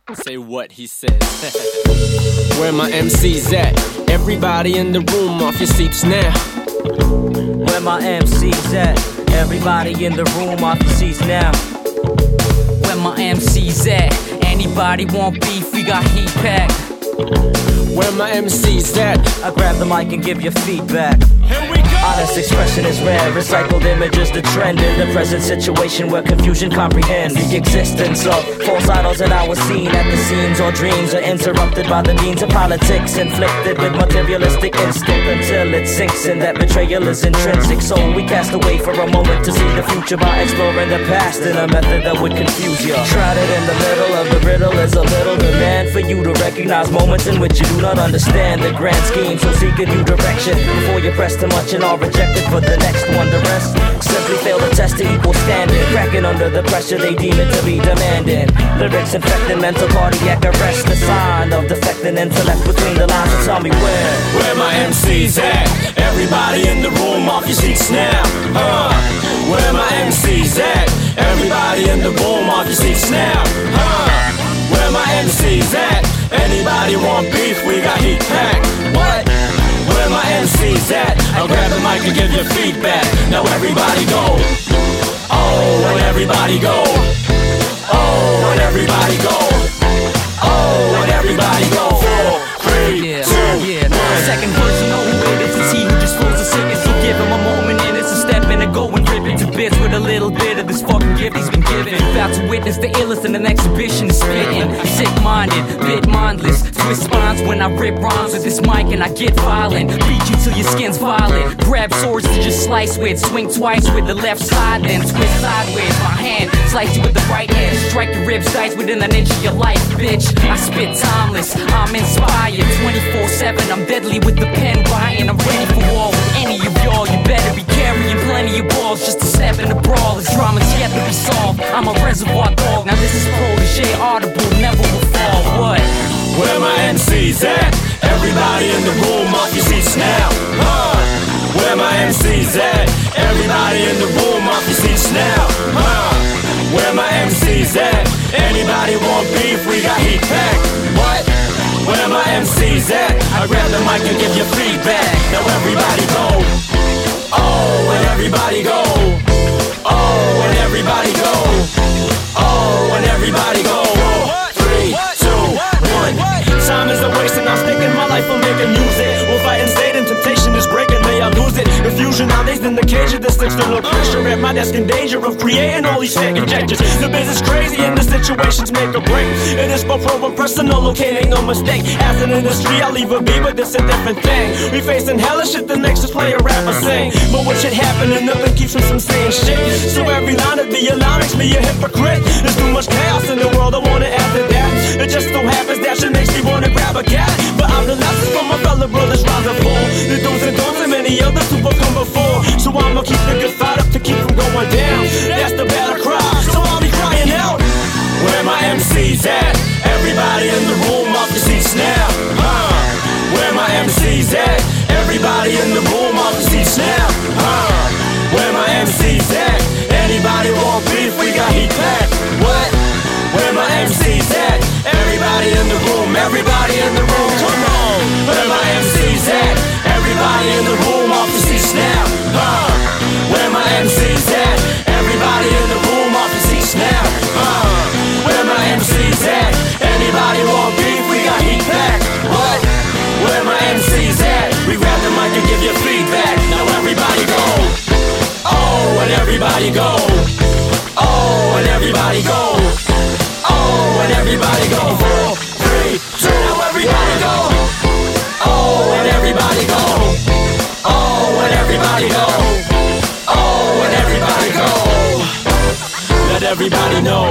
Say what he said. Where my MCs at? Everybody in the room, off your seats now. Where my MCs at? Everybody in the room, off your seats now. Where my MCs at? Anybody want beef? We got heat pack. Where my MCs at? I grab the mic and give you feedback. Here we go! Honest expression is rare. Recycled images, the trend in the present situation where confusion comprehends the existence of false idols in our scene. At the scenes, or dreams are interrupted by the means of politics, inflicted with materialistic instinct until it sinks in that betrayal is intrinsic. So we cast away for a moment to see the future by exploring the past in a method that would confuse you. Tried it in the middle of the riddle is a little demand for you to recognize moments in which you do not understand the grand scheme. So seek a new direction before you press too much and are rejected for the next one. The rest simply fail to test to equal standard, cracking under the pressure they deem it to be demanding. Lyrics infecting mental cardiac arrest, the sign of defecting intellect between the lines. So tell me where my MCs at? Everybody in the room, off your seats now. Where my MCs at? Everybody in the room, off your seats now. Where my MCs at? Anybody want beef? We got heat pack. What? Where my MCs at? I'll grab the mic and give you feedback. Now everybody go. Oh, and everybody go. Oh, and everybody go. Oh, and everybody go. 4, 3, 2, 1. Second verse, you know who it is. It's he who just flows the singing. So give him a moment and it's a step in to go and rip it to bits with a little bit of this fucking gift he's been given. About to witness the illest in an exhibition is spitting. Sick-minded, bit mindless, twist spines when I rip rhymes with this mic and I get violent. Beat you till your skin's violet. Grab swords to just slice with. Swing twice with the left side, then twist sideways. My hand slice you with the right hand. Strike your ribs dice within an inch of your life, bitch. I spit timeless, I'm inspired 24/7, I'm deadly with the pen buying. I'm ready for war with any of y'all. You better be carrying plenty of balls just to step in the brawl. This drama's yet to be solved. I'm a reservoir dog. Now this is protege audible, never will fall. What? Where my MCs at? Everybody in the room, off your seats now. Where my MCs at? Everybody in the room, off your seats now. Where my MCs at? Anybody want beef? We got heat pack. What? Where my MCs at? I grab the mic and give you feedback. Now everybody go. Oh, and everybody go. Oh, and everybody go. Oh, and everybody go. 3, 2, 1. Time is a waste and I'm sticking my life on making music. Will fight and state and temptation is breaking, may I lose it. Confusion nowadays in the cage of this external pressure. At my desk in danger of creating all these fake injectors. The business crazy and the situations make or break. It is more pro and personal, okay, ain't no mistake. As an industry, I'll leave a beat, but this a different thing. We facing hella shit that makes us play a rapper sing. But what should happen and nothing keeps us from saying shit. So every line of the alarm makes me a hypocrite. There's too much chaos in the world, I wanna add to that. It just so happens that shit makes me wanna grab a cat. But I'm the last from my fellow brothers, rise and fall. The do's and don'ts and many others who have come before. So I'ma keep the good fight up to keep from going down. That's the battle cry, so I'll be crying out. Where my MCs at? Everybody in the room, off your seats now. Where my MCs at? Everybody in the room, off your seats now. Where my MCs at? Anybody want beef? We got heat pack. What? Where my MCs at? Everybody in the room, everybody in the room, come on. Where my MCs at? Everybody in the room, off your seats now. Where my MCs at? Everybody in the room, off your seats now. Where my MCs at? Anybody want beef? We got heat pack. What? Where my MCs at? We grab the mic and give you feedback. Now everybody go. Oh, and everybody go. Oh, and everybody go. Oh, and everybody go. 4, 3, 2, now everybody go. Oh, and everybody go. Oh, and everybody go. Oh, and everybody go. Let everybody know.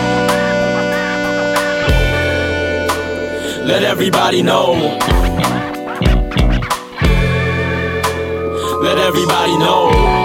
Let everybody know. Let everybody know.